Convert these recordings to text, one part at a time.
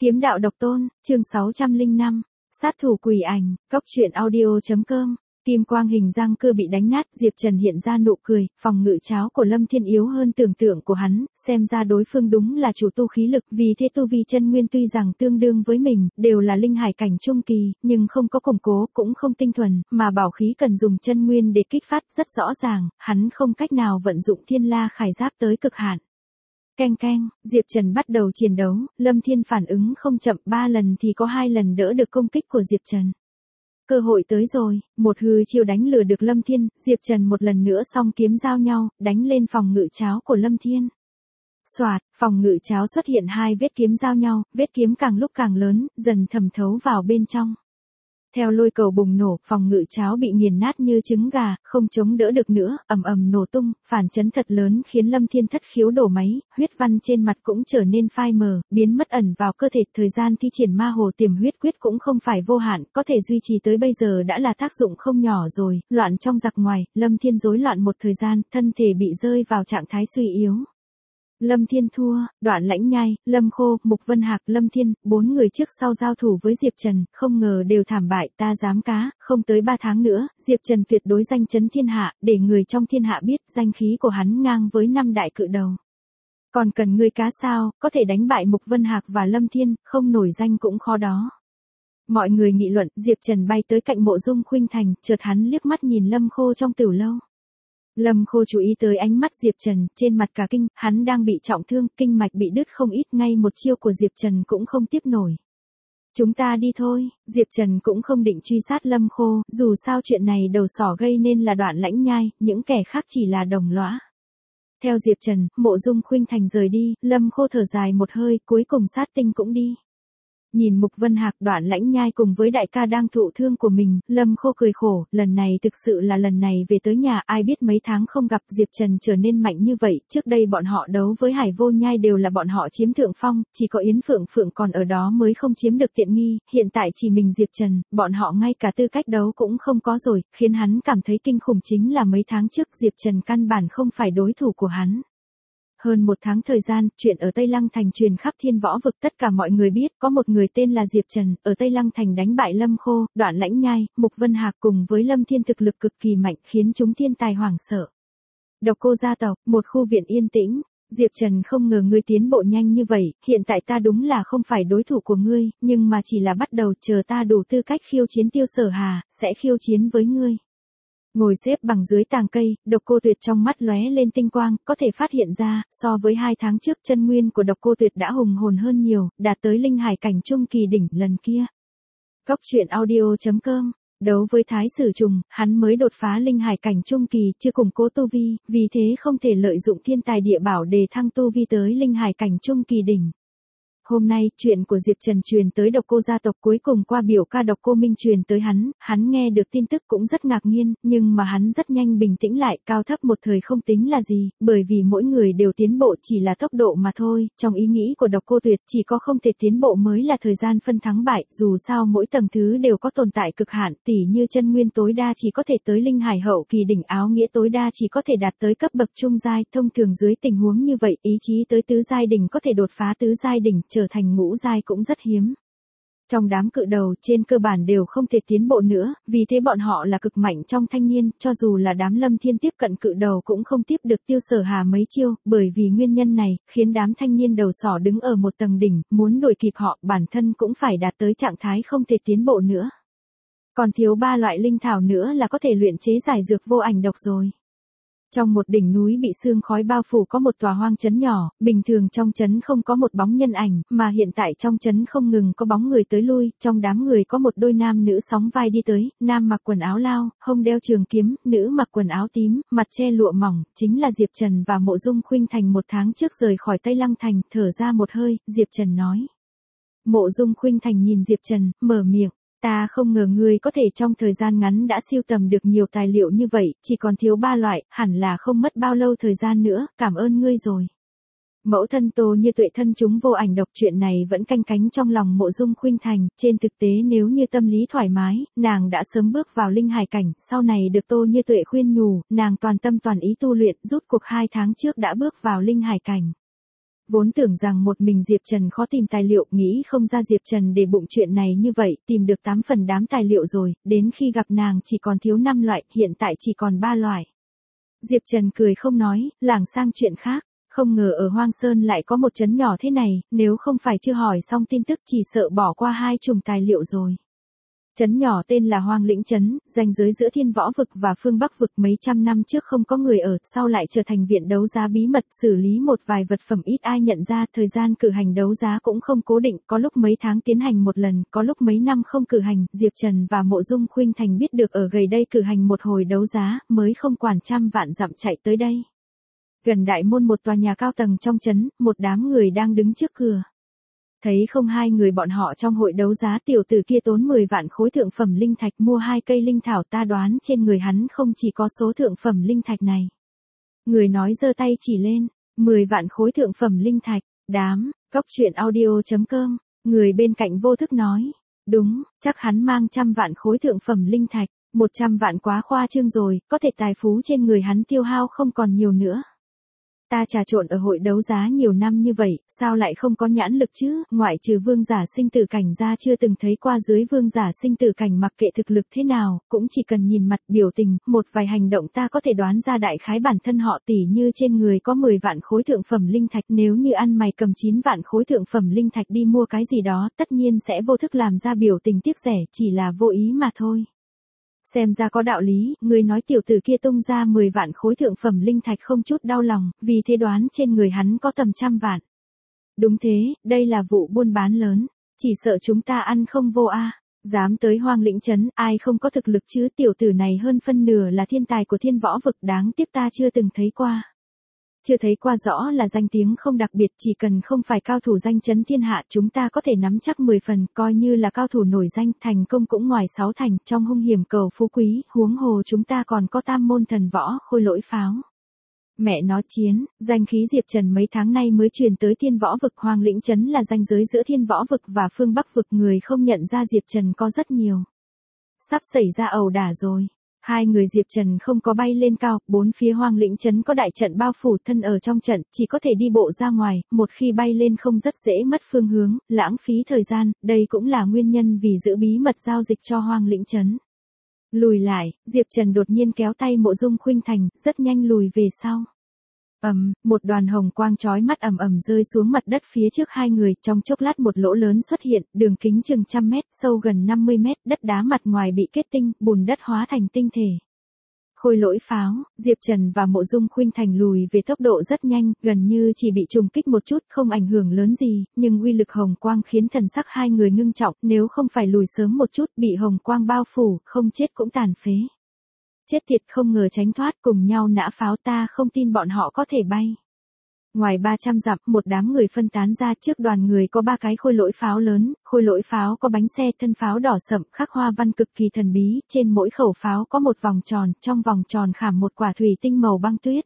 Kiếm đạo độc tôn, chương 605, sát thủ quỷ ảnh, góc truyện audio.com. Kim quang hình răng cưa bị đánh nát, Diệp Trần hiện ra nụ cười, phòng ngự cháo của Lâm Thiên yếu hơn tưởng tượng của hắn, xem ra đối phương đúng là chủ tu khí lực, vì thế tu vi chân nguyên tuy rằng tương đương với mình, đều là linh hải cảnh trung kỳ, nhưng không có củng cố, cũng không tinh thuần, mà bảo khí cần dùng chân nguyên để kích phát rất rõ ràng, hắn không cách nào vận dụng Thiên La Khải Giáp tới cực hạn. Keng keng, Diệp Trần bắt đầu chiến đấu, Lâm Thiên phản ứng không chậm, 3 lần thì có 2 lần đỡ được công kích của Diệp Trần. Cơ hội tới rồi, một hư chiêu đánh lừa được Lâm Thiên, Diệp Trần một lần nữa song kiếm giao nhau, đánh lên phòng ngự cháo của Lâm Thiên. Soạt, phòng ngự cháo xuất hiện 2 vết kiếm giao nhau, vết kiếm càng lúc càng lớn, dần thẩm thấu vào bên trong. Theo lôi cầu bùng nổ, phòng ngự cháo bị nghiền nát như trứng gà, không chống đỡ được nữa, ầm ầm nổ tung, phản chấn thật lớn khiến Lâm Thiên thất khiếu đổ máy, huyết văn trên mặt cũng trở nên phai mờ, biến mất ẩn vào cơ thể. Thời gian thi triển ma hồ tiềm huyết quyết cũng không phải vô hạn, có thể duy trì tới bây giờ đã là tác dụng không nhỏ rồi. Loạn trong giặc ngoài, Lâm Thiên rối loạn một thời gian, thân thể bị rơi vào trạng thái suy yếu. Lâm Thiên thua, Đoạn Lãnh Nhai, Lâm Khô, Mục Vân Hạc, Lâm Thiên, 4 người trước sau giao thủ với Diệp Trần, không ngờ đều thảm bại. Ta dám cá, không tới 3 tháng nữa, Diệp Trần tuyệt đối danh chấn thiên hạ, để người trong thiên hạ biết danh khí của hắn ngang với 5 đại cự đầu. Còn cần ngươi cá sao, có thể đánh bại Mục Vân Hạc và Lâm Thiên, không nổi danh cũng khó đó. Mọi người nghị luận, Diệp Trần bay tới cạnh Mộ Dung Khuynh Thành, chợt hắn liếc mắt nhìn Lâm Khô trong tửu lâu. Lâm Khô chú ý tới ánh mắt Diệp Trần, trên mặt cả kinh, hắn đang bị trọng thương, kinh mạch bị đứt không ít, ngay một chiêu của Diệp Trần cũng không tiếp nổi. Chúng ta đi thôi, Diệp Trần cũng không định truy sát Lâm Khô, dù sao chuyện này đầu sỏ gây nên là Đoạn Lãnh Nhai, những kẻ khác chỉ là đồng lõa. Theo Diệp Trần, Mộ Dung Khuynh Thành rời đi, Lâm Khô thở dài một hơi, cuối cùng sát tinh cũng đi. Nhìn Mục Vân Hạc, Đoạn Lãnh Nhai cùng với đại ca đang thụ thương của mình, Lâm Khô cười khổ, lần này thực sự là lần này về tới nhà, ai biết mấy tháng không gặp Diệp Trần trở nên mạnh như vậy, trước đây bọn họ đấu với Hải Vô Nhai đều là bọn họ chiếm thượng phong, chỉ có Yến Phượng Phượng còn ở đó mới không chiếm được tiện nghi, hiện tại chỉ mình Diệp Trần, bọn họ ngay cả tư cách đấu cũng không có rồi, khiến hắn cảm thấy kinh khủng chính là mấy tháng trước Diệp Trần căn bản không phải đối thủ của hắn. Hơn 1 tháng thời gian, chuyện ở Tây Lăng Thành truyền khắp thiên võ vực, tất cả mọi người biết, có một người tên là Diệp Trần, ở Tây Lăng Thành đánh bại Lâm Khô, Đoạn Lãnh Nhai, Mục Vân Hạc cùng với Lâm Thiên thực lực cực kỳ mạnh, khiến chúng thiên tài hoảng sợ. Độc Cô gia tộc, một khu viện yên tĩnh. Diệp Trần, không ngờ ngươi tiến bộ nhanh như vậy, hiện tại ta đúng là không phải đối thủ của ngươi, nhưng mà chỉ là bắt đầu, chờ ta đủ tư cách khiêu chiến Tiêu Sở Hà, sẽ khiêu chiến với ngươi. Ngồi xếp bằng dưới tàng cây, Độc Cô Tuyệt trong mắt lóe lên tinh quang, có thể phát hiện ra, so với 2 tháng trước chân nguyên của Độc Cô Tuyệt đã hùng hồn hơn nhiều, đạt tới linh hải cảnh trung kỳ đỉnh lần kia. Góc truyện audio.com. Đấu với Thái Sử Trùng, hắn mới đột phá linh hải cảnh trung kỳ, chưa củng cố tu vi, vì thế không thể lợi dụng thiên tài địa bảo để thăng tu vi tới linh hải cảnh trung kỳ đỉnh. Hôm nay, chuyện của Diệp Trần truyền tới Độc Cô gia tộc, cuối cùng qua biểu ca Độc Cô Minh truyền tới hắn nghe được tin tức cũng rất ngạc nhiên, nhưng mà hắn rất nhanh bình tĩnh lại, cao thấp một thời không tính là gì, bởi vì mỗi người đều tiến bộ chỉ là tốc độ mà thôi, trong ý nghĩ của Độc Cô Tuyệt chỉ có không thể tiến bộ mới là thời gian phân thắng bại, dù sao mỗi tầng thứ đều có tồn tại cực hạn, tỉ như chân nguyên tối đa chỉ có thể tới linh hải hậu kỳ đỉnh, áo nghĩa tối đa chỉ có thể đạt tới cấp bậc trung giai, thông thường dưới tình huống như vậy, ý chí tới tứ giai đỉnh có thể đột phá tứ giai đỉnh, trở thành ngũ giai cũng rất hiếm. Trong đám cự đầu, trên cơ bản đều không thể tiến bộ nữa, vì thế bọn họ là cực mạnh trong thanh niên, cho dù là đám Lâm Thiên tiếp cận cự đầu cũng không tiếp được Tiêu Sở Hà mấy chiêu, bởi vì nguyên nhân này, khiến đám thanh niên đầu sỏ đứng ở một tầng đỉnh, muốn đuổi kịp họ, bản thân cũng phải đạt tới trạng thái không thể tiến bộ nữa. Còn thiếu 3 loại linh thảo nữa là có thể luyện chế giải dược vô ảnh độc rồi. Trong một đỉnh núi bị sương khói bao phủ có một tòa hoang trấn nhỏ, bình thường trong trấn không có một bóng nhân ảnh, mà hiện tại trong trấn không ngừng có bóng người tới lui, trong đám người có một đôi nam nữ sóng vai đi tới, nam mặc quần áo lao, hông đeo trường kiếm, nữ mặc quần áo tím, mặt che lụa mỏng, chính là Diệp Trần và Mộ Dung Khuynh Thành 1 tháng trước rời khỏi Tây Lăng Thành, thở ra một hơi, Diệp Trần nói. Mộ Dung Khuynh Thành nhìn Diệp Trần, mở miệng. Ta không ngờ ngươi có thể trong thời gian ngắn đã sưu tầm được nhiều tài liệu như vậy, chỉ còn thiếu 3 loại, hẳn là không mất bao lâu thời gian nữa, cảm ơn ngươi rồi. Mẫu thân Tô Như Tuệ thân chúng vô ảnh độc, chuyện này vẫn canh cánh trong lòng Mộ Dung Khuynh Thành, trên thực tế nếu như tâm lý thoải mái, nàng đã sớm bước vào linh hải cảnh, sau này được Tô Như Tuệ khuyên nhủ, nàng toàn tâm toàn ý tu luyện, rút cuộc 2 tháng trước đã bước vào linh hải cảnh. Vốn tưởng rằng một mình Diệp Trần khó tìm tài liệu, nghĩ không ra Diệp Trần để bụng chuyện này như vậy, tìm được 8 phần đám tài liệu rồi, đến khi gặp nàng chỉ còn thiếu 5 loại, hiện tại chỉ còn 3 loại. Diệp Trần cười không nói, lảng sang chuyện khác. Không ngờ ở Hoang Sơn lại có một trấn nhỏ thế này, nếu không phải chưa hỏi xong tin tức chỉ sợ bỏ qua 2 chùm tài liệu rồi. Trấn nhỏ tên là Hoang Lĩnh Trấn, ranh giới giữa Thiên Võ Vực và Phương Bắc Vực, mấy trăm năm trước không có người ở, sau lại trở thành viện đấu giá bí mật, xử lý một vài vật phẩm ít ai nhận ra, thời gian cử hành đấu giá cũng không cố định, có lúc mấy tháng tiến hành một lần, có lúc mấy năm không cử hành. Diệp Trần và Mộ Dung Khuynh Thành biết được ở gần đây cử hành một hồi đấu giá, mới không quản trăm vạn dặm chạy tới đây. Gần đại môn một tòa nhà cao tầng trong trấn, một đám người đang đứng trước cửa. Thấy không hai người bọn họ trong hội đấu giá, tiểu tử kia tốn 10 vạn khối thượng phẩm linh thạch mua 2 cây linh thảo, ta đoán trên người hắn không chỉ có số thượng phẩm linh thạch này. Người nói giơ tay chỉ lên, 10 vạn khối thượng phẩm linh thạch, đám, cóc truyện audio.com, người bên cạnh vô thức nói, đúng, chắc hắn mang 100 vạn khối thượng phẩm linh thạch, 100 vạn quá khoa trương rồi, có thể tài phú trên người hắn tiêu hao không còn nhiều nữa. Ta trà trộn ở hội đấu giá nhiều năm như vậy, sao lại không có nhãn lực chứ, ngoại trừ vương giả sinh tử cảnh ra chưa từng thấy qua dưới vương giả sinh tử cảnh, mặc kệ thực lực thế nào, cũng chỉ cần nhìn mặt biểu tình, một vài hành động ta có thể đoán ra đại khái bản thân họ, tỉ như trên người có 10 vạn khối thượng phẩm linh thạch, nếu như ăn mày cầm 9 vạn khối thượng phẩm linh thạch đi mua cái gì đó, tất nhiên sẽ vô thức làm ra biểu tình tiếc rẻ, chỉ là vô ý mà thôi. Xem ra có đạo lý, người nói tiểu tử kia tung ra 10 vạn khối thượng phẩm linh thạch không chút đau lòng, vì thế đoán trên người hắn có tầm 100 vạn. Đúng thế, đây là vụ buôn bán lớn, chỉ sợ chúng ta ăn không vô a. Dám tới Hoang Lĩnh Trấn, ai không có thực lực chứ, tiểu tử này hơn phân nửa là thiên tài của Thiên Võ Vực, đáng tiếc ta chưa từng thấy qua. Chưa thấy qua rõ là danh tiếng không đặc biệt, chỉ cần không phải cao thủ danh chấn thiên hạ chúng ta có thể nắm chắc 10 phần, coi như là cao thủ nổi danh, thành công cũng ngoài 6 thành, trong hung hiểm cầu phú quý, huống hồ chúng ta còn có tam môn thần võ, khôi lỗi pháo. Mẹ nó chiến, danh khí Diệp Trần mấy tháng nay mới truyền tới Thiên Võ Vực. Hoang Lĩnh Trấn là ranh giới giữa Thiên Võ Vực và Phương Bắc Vực, người không nhận ra Diệp Trần có rất nhiều. Sắp xảy ra ẩu đả rồi. Hai người Diệp Trần không có bay lên cao, bốn phía Hoang Lĩnh Trấn có đại trận bao phủ, thân ở trong trận, chỉ có thể đi bộ ra ngoài, một khi bay lên không rất dễ mất phương hướng, lãng phí thời gian, đây cũng là nguyên nhân vì giữ bí mật giao dịch cho Hoang Lĩnh Trấn. Lùi lại, Diệp Trần đột nhiên kéo tay Mộ Dung Khuynh Thành, rất nhanh lùi về sau. Một đoàn hồng quang chói mắt ầm ầm rơi xuống mặt đất phía trước hai người, trong chốc lát một lỗ lớn xuất hiện, đường kính chừng 100 mét, sâu gần 50 mét, đất đá mặt ngoài bị kết tinh, bùn đất hóa thành tinh thể. Khôi lỗi pháo, Diệp Trần và Mộ Dung Khuynh Thành lùi về tốc độ rất nhanh, gần như chỉ bị trùng kích một chút, không ảnh hưởng lớn gì, nhưng uy lực hồng quang khiến thần sắc hai người ngưng trọng, nếu không phải lùi sớm một chút, bị hồng quang bao phủ, không chết cũng tàn phế. Chết tiệt, không ngờ tránh thoát, cùng nhau nã pháo, ta không tin bọn họ có thể bay. Ngoài 300 dặm, một đám người phân tán ra, trước đoàn người có 3 cái khôi lỗi pháo lớn, khôi lỗi pháo có bánh xe, thân pháo đỏ sậm, khắc hoa văn cực kỳ thần bí, trên mỗi khẩu pháo có một vòng tròn, trong vòng tròn khảm một quả thủy tinh màu băng tuyết.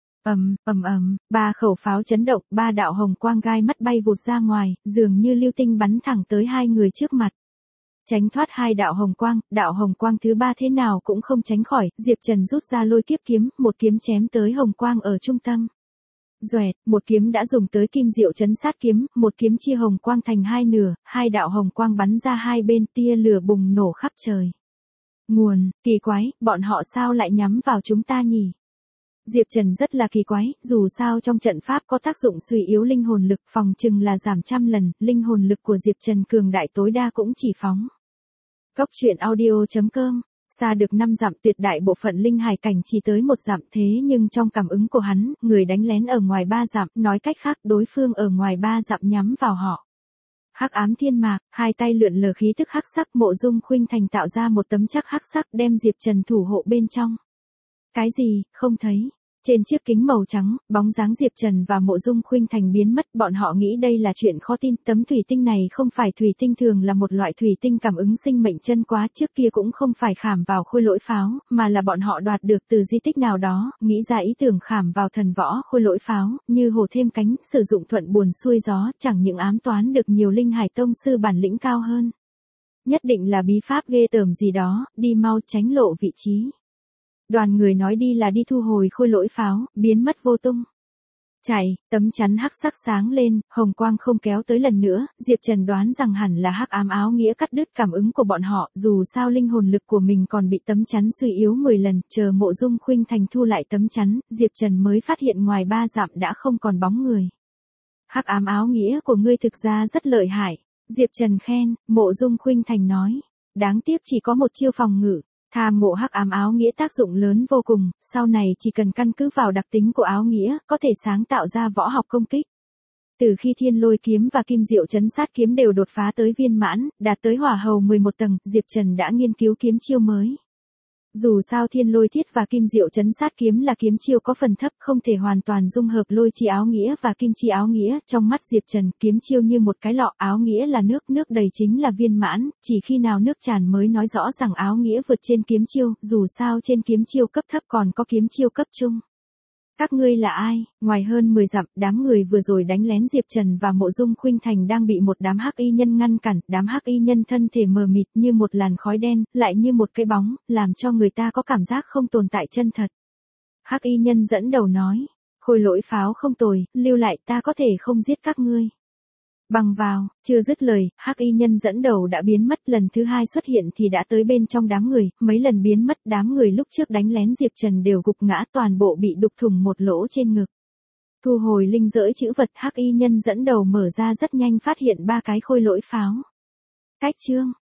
3 khẩu pháo chấn động, 3 đạo hồng quang gai mắt bay vụt ra ngoài, dường như lưu tinh bắn thẳng tới hai người trước mặt. Tránh thoát 2 đạo hồng quang thứ 3 thế nào cũng không tránh khỏi, Diệp Trần rút ra lôi kiếp kiếm, một kiếm chém tới hồng quang ở trung tâm. Doẹt, một kiếm đã dùng tới kim diệu trấn sát kiếm, một kiếm chia hồng quang thành 2 nửa, 2 đạo hồng quang bắn ra hai bên, tia lửa bùng nổ khắp trời. Nguồn, kỳ quái, bọn họ sao lại nhắm vào chúng ta nhỉ? Diệp Trần rất là kỳ quái, dù sao trong trận pháp có tác dụng suy yếu linh hồn lực, phòng chừng là giảm 100 lần, linh hồn lực của Diệp Trần cường đại tối đa cũng chỉ phóng. Cóc truyện audio.com, xa được 5 dặm, tuyệt đại bộ phận linh hải cảnh chỉ tới 1 dặm, thế nhưng trong cảm ứng của hắn, người đánh lén ở ngoài 3 dặm, nói cách khác đối phương ở ngoài 3 dặm nhắm vào họ. Hắc ám thiên mạc, hai tay lượn lờ khí tức hắc sắc, Mộ Dung Khuynh Thành tạo ra một tấm chắc hắc sắc đem Diệp Trần thủ hộ bên trong. Cái gì, không thấy. Trên chiếc kính màu trắng, bóng dáng Diệp Trần và Mộ Dung Khuynh Thành biến mất, bọn họ nghĩ đây là chuyện khó tin, tấm thủy tinh này không phải thủy tinh thường, là một loại thủy tinh cảm ứng sinh mệnh chân quá, trước kia cũng không phải khảm vào khôi lỗi pháo, mà là bọn họ đoạt được từ di tích nào đó, nghĩ ra ý tưởng khảm vào thần võ khôi lỗi pháo, như hổ thêm cánh, sử dụng thuận buồm xuôi gió, chẳng những ám toán được nhiều linh hải tông sư bản lĩnh cao hơn. Nhất định là bí pháp ghê tởm gì đó, đi mau tránh lộ vị trí. Đoàn người nói đi là đi thu hồi khôi lỗi pháo, biến mất vô tung. Chạy, tấm chắn hắc sắc sáng lên, hồng quang không kéo tới lần nữa, Diệp Trần đoán rằng hẳn là hắc ám áo nghĩa cắt đứt cảm ứng của bọn họ, dù sao linh hồn lực của mình còn bị tấm chắn suy yếu 10 lần, chờ Mộ Dung Khuynh Thành thu lại tấm chắn, Diệp Trần mới phát hiện ngoài 3 dặm đã không còn bóng người. Hắc ám áo nghĩa của ngươi thực ra rất lợi hại. Diệp Trần khen, Mộ Dung Khuynh Thành nói. Đáng tiếc chỉ có một chiêu phòng ngự. Tham ngộ hắc ám áo nghĩa tác dụng lớn vô cùng, sau này chỉ cần căn cứ vào đặc tính của áo nghĩa, có thể sáng tạo ra võ học công kích. Từ khi Thiên Lôi kiếm và Kim Diệu Trấn Sát kiếm đều đột phá tới viên mãn, đạt tới hỏa hầu 11 tầng, Diệp Trần đã nghiên cứu kiếm chiêu mới. Dù sao Thiên Lôi Thiết và Kim Diệu Trấn Sát kiếm là kiếm chiêu có phần thấp, không thể hoàn toàn dung hợp lôi chi áo nghĩa và kim chi áo nghĩa, trong mắt Diệp Trần, kiếm chiêu như một cái lọ, áo nghĩa là nước, nước đầy chính là viên mãn, chỉ khi nào nước tràn mới nói rõ rằng áo nghĩa vượt trên kiếm chiêu, dù sao trên kiếm chiêu cấp thấp còn có kiếm chiêu cấp trung. Các ngươi là ai? Ngoài hơn 10 dặm, đám người vừa rồi đánh lén Diệp Trần và Mộ Dung Khuynh Thành đang bị một đám hắc y nhân ngăn cản, đám hắc y nhân thân thể mờ mịt như một làn khói đen, lại như một cái bóng, làm cho người ta có cảm giác không tồn tại chân thật. Hắc y nhân dẫn đầu nói, khôi lỗi pháo không tồi, lưu lại ta có thể không giết các ngươi. Bằng vào, chưa dứt lời, hắc y nhân dẫn đầu đã biến mất, lần thứ hai xuất hiện thì đã tới bên trong đám người, mấy lần biến mất đám người lúc trước đánh lén Diệp Trần đều gục ngã, toàn bộ bị đục thủng một lỗ trên ngực. Thu hồi linh dỡi chữ vật, hắc y nhân dẫn đầu mở ra rất nhanh phát hiện 3 cái khôi lỗi pháo. Cách chương